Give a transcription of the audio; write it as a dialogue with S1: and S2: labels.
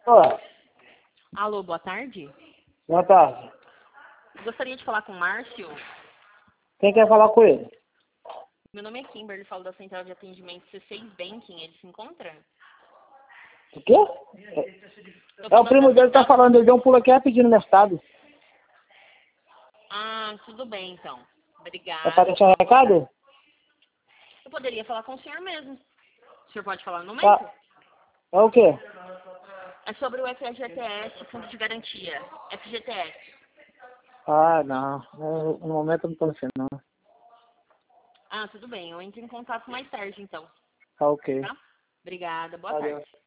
S1: Ó,
S2: Alô, boa tarde.
S1: boa tarde.
S2: Gostaria de falar com o Márcio.
S1: Quem quer falar com ele?
S2: Meu nome é Kimberly, falo da Central de Atendimento C6 Banking. Ele se encontra?
S1: O quê? É o primo dele que tá falando, ele deu um pulo aqui rapidinho no mercado.
S2: Ah, tudo bem, então.
S1: É pra
S2: Obrigada.
S1: deixar recado?
S2: Eu poderia falar com o senhor mesmo. O senhor pode falar no momento?
S1: Tá. É o quê?
S2: É sobre o FGTS, Fundo de Garantia. FGTS.
S1: Ah, não. No momento eu não tô assim, não.
S2: Ah, tudo bem. Eu entro em contato mais tarde, então.
S1: Tá ok.
S2: Tá? Obrigada. Boa
S1: Valeu.
S2: tarde.